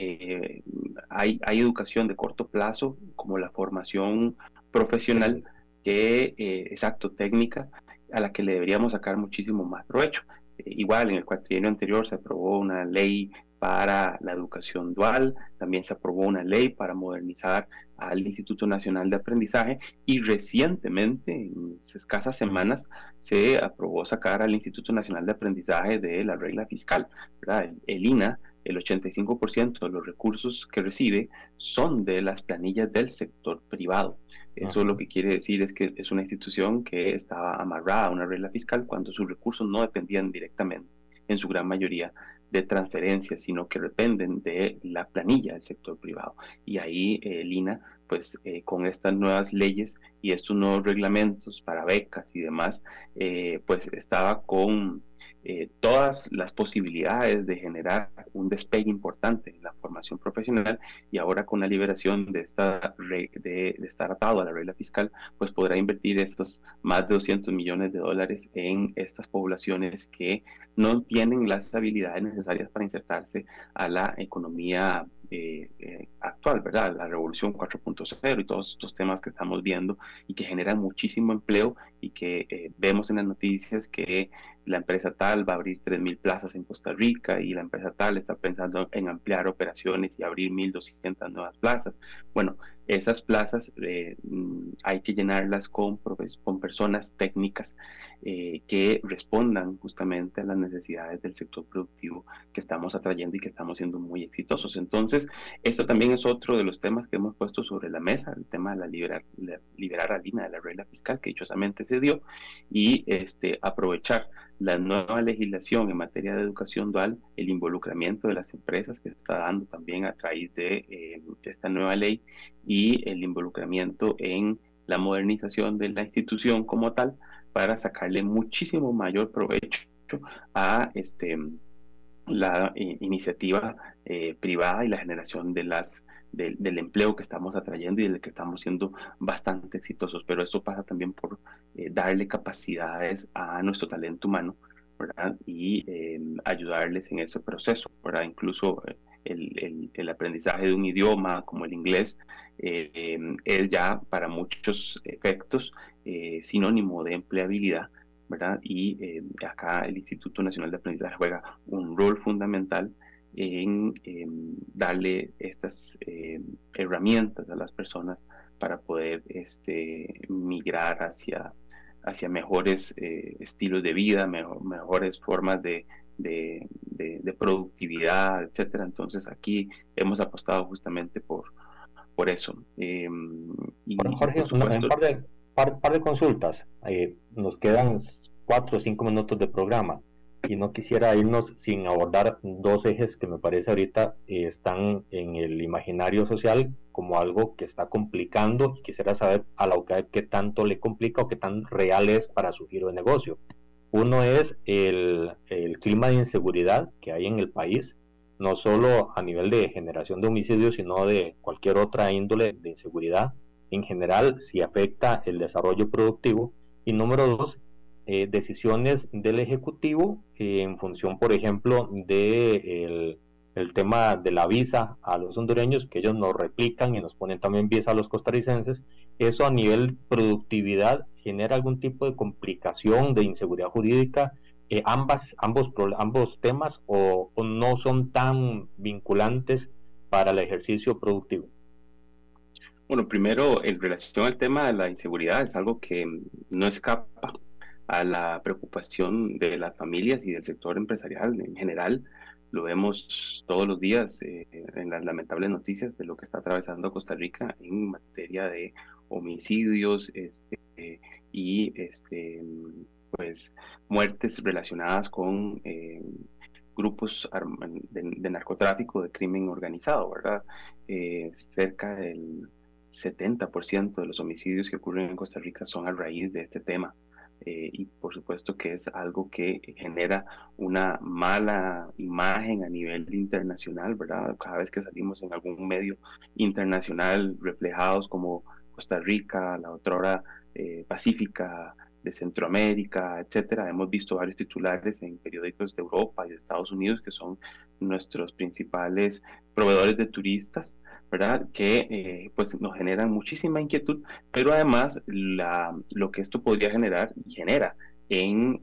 hay educación de corto plazo, como la formación profesional, que exacto, técnica, a la que le deberíamos sacar muchísimo más provecho. Igual en el cuatrienio anterior se aprobó una ley para la educación dual, también se aprobó una ley para modernizar al Instituto Nacional de Aprendizaje, y recientemente, en escasas semanas, se aprobó sacar al Instituto Nacional de Aprendizaje de la regla fiscal, ¿verdad? El INA, el 85% de los recursos que recibe son de las planillas del sector privado. Eso lo que quiere decir es que es una institución que estaba amarrada a una regla fiscal cuando sus recursos no dependían directamente, en su gran mayoría, de transferencias, sino que dependen de la planilla del sector privado. Y ahí el INA, pues con estas nuevas leyes y estos nuevos reglamentos para becas y demás, pues estaba con todas las posibilidades de generar un despegue importante en la formación profesional, y ahora con la liberación de estar atado a la regla fiscal, pues podrá invertir estos más de $200 millones en estas poblaciones que no tienen las habilidades necesarias para insertarse a la economía actual, ¿verdad? La revolución 4.0 y todos estos temas que estamos viendo y que generan muchísimo empleo, y que vemos en las noticias que la empresa tal va a abrir 3.000 plazas en Costa Rica, y la empresa tal está pensando en ampliar operaciones y abrir 1.200 nuevas plazas. Bueno, esas plazas hay que llenarlas con personas técnicas que respondan justamente a las necesidades del sector productivo que estamos atrayendo y que estamos siendo muy exitosos. Entonces, esto también es otro de los temas que hemos puesto sobre la mesa, el tema de liberar a Lina de la regla fiscal que dichosamente se dio, y aprovechar la nueva legislación en materia de educación dual, el involucramiento de las empresas que se está dando también a través de esta nueva ley, y el involucramiento en la modernización de la institución como tal, para sacarle muchísimo mayor provecho a la iniciativa privada y la generación del empleo que estamos atrayendo y del que estamos siendo bastante exitosos. Pero esto pasa también por darle capacidades a nuestro talento humano, ¿verdad? Y ayudarles en ese proceso, ¿verdad? Incluso el aprendizaje de un idioma como el inglés es ya para muchos efectos sinónimo de empleabilidad, ¿verdad? Y acá el Instituto Nacional de Aprendizaje juega un rol fundamental en darle estas herramientas a las personas para poder migrar hacia mejores estilos de vida, mejores formas de productividad, etcétera. Entonces aquí hemos apostado justamente por eso. Bueno, Jorge, un par de consultas. Nos quedan 4 o 5 minutos de programa y no quisiera irnos sin abordar dos ejes que me parece ahorita están en el imaginario social como algo que está complicando. Quisiera saber a la UCAE qué tanto le complica o qué tan real es para su giro de negocio. Uno es el clima de inseguridad que hay en el país, no solo a nivel de generación de homicidios, sino de cualquier otra índole de inseguridad. En general, si afecta el desarrollo productivo. Y número dos, decisiones del Ejecutivo en función, por ejemplo, de el tema de la visa a los hondureños, que ellos nos replican y nos ponen también visa a los costarricenses. Eso a nivel productividad genera algún tipo de complicación de inseguridad jurídica. Ambos temas o no son tan vinculantes para el ejercicio productivo. Bueno, primero, en relación al tema de la inseguridad, es algo que no escapa a la preocupación de las familias y del sector empresarial en general. Lo vemos todos los días en las lamentables noticias de lo que está atravesando Costa Rica en materia de homicidios y pues muertes relacionadas con grupos de narcotráfico, de crimen organizado, ¿verdad? Cerca del 70% de los homicidios que ocurren en Costa Rica son a raíz de este tema. Y por supuesto que es algo que genera una mala imagen a nivel internacional, ¿verdad? Cada vez que salimos en algún medio internacional reflejados como Costa Rica, la otrora pacífica de Centroamérica, etcétera, hemos visto varios titulares en periódicos de Europa y de Estados Unidos que son nuestros principales proveedores de turistas, ¿verdad? Que pues nos generan muchísima inquietud, pero además lo que esto podría generar y genera en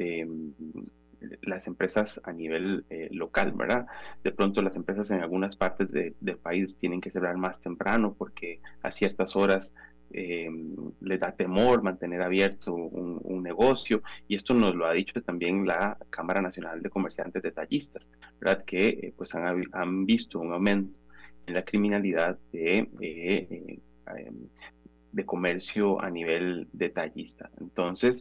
las empresas a nivel local, ¿verdad? De pronto las empresas en algunas partes del país tienen que cerrar más temprano porque a ciertas horas les da temor mantener abierto un negocio, y esto nos lo ha dicho también la Cámara Nacional de Comerciantes Detallistas, ¿verdad? Que pues han visto un aumento en la criminalidad de comercio a nivel detallista. Entonces,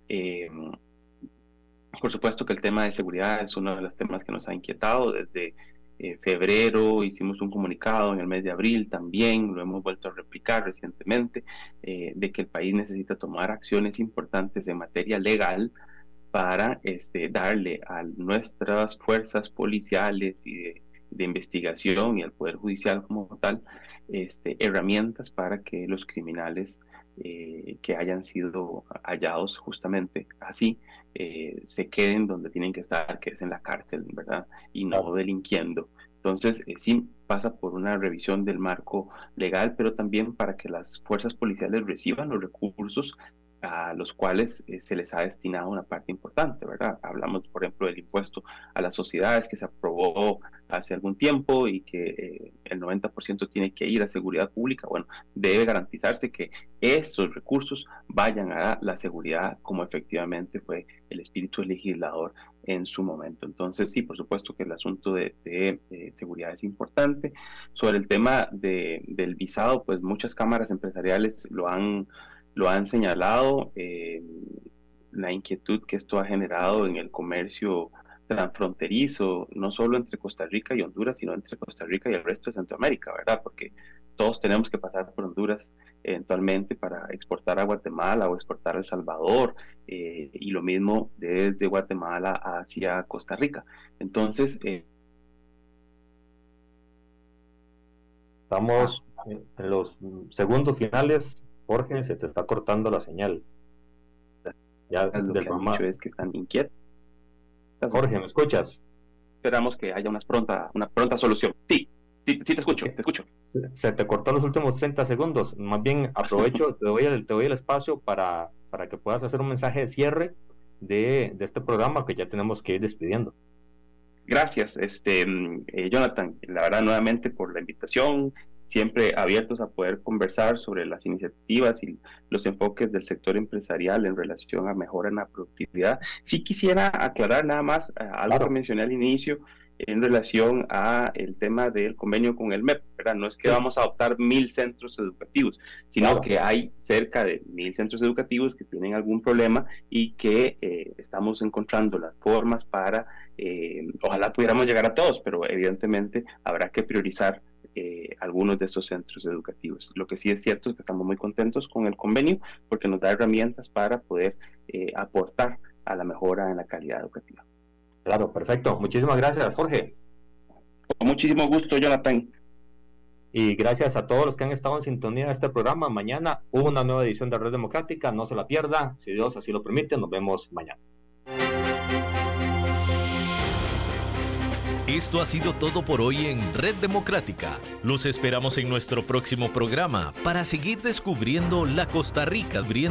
por supuesto que el tema de seguridad es uno de los temas que nos ha inquietado desde febrero. Hicimos un comunicado en el mes de abril también, lo hemos vuelto a replicar recientemente, de que el país necesita tomar acciones importantes en materia legal para darle a nuestras fuerzas policiales y de investigación y al Poder Judicial como tal herramientas para que los criminales que hayan sido hallados justamente así se queden donde tienen que estar, que es en la cárcel, ¿verdad? Y no delinquiendo. Entonces, sí pasa por una revisión del marco legal, pero también para que las fuerzas policiales reciban los recursos a los cuales se les ha destinado una parte importante, ¿verdad? Hablamos, por ejemplo, del impuesto a las sociedades que se aprobó hace algún tiempo y que el 90% tiene que ir a seguridad pública. Bueno, debe garantizarse que esos recursos vayan a la seguridad, como efectivamente fue el espíritu del legislador en su momento. Entonces, sí, por supuesto que el asunto de seguridad es importante. Sobre el tema del visado, pues muchas cámaras empresariales lo han señalado, la inquietud que esto ha generado en el comercio transfronterizo, no solo entre Costa Rica y Honduras, sino entre Costa Rica y el resto de Centroamérica, ¿verdad? Porque todos tenemos que pasar por Honduras eventualmente para exportar a Guatemala o exportar a El Salvador, y lo mismo desde Guatemala hacia Costa Rica. Entonces, estamos en los segundos finales. Jorge, se te está cortando la señal. Ya lo que han dicho es que están inquietos. Jorge, ¿me escuchas? Esperamos que haya una pronta solución. Sí, te escucho, te escucho. Se te cortó los últimos 30 segundos. Más bien aprovecho, te doy el espacio para que puedas hacer un mensaje de cierre de este programa, que ya tenemos que ir despidiendo. Gracias, Jonathan, la verdad, nuevamente por la invitación, siempre abiertos a poder conversar sobre las iniciativas y los enfoques del sector empresarial en relación a mejora en la productividad. Sí quisiera aclarar nada más algo que mencioné al inicio en relación a el tema del convenio con el MEP, ¿verdad? No es que vamos a adoptar 1,000 centros educativos, sino que hay cerca de 1,000 centros educativos que tienen algún problema y que estamos encontrando las formas para, ojalá pudiéramos llegar a todos, pero evidentemente habrá que priorizar algunos de estos centros educativos. Lo que sí es cierto es que estamos muy contentos con el convenio porque nos da herramientas para poder aportar a la mejora en la calidad educativa. Claro, perfecto. Muchísimas gracias, Jorge. Con muchísimo gusto, Jonathan. Y gracias a todos los que han estado en sintonía de este programa. Mañana una nueva edición de Red Democrática. No se la pierda. Si Dios así lo permite, nos vemos mañana. Esto ha sido todo por hoy en Red Democrática. Los esperamos en nuestro próximo programa para seguir descubriendo la Costa Rica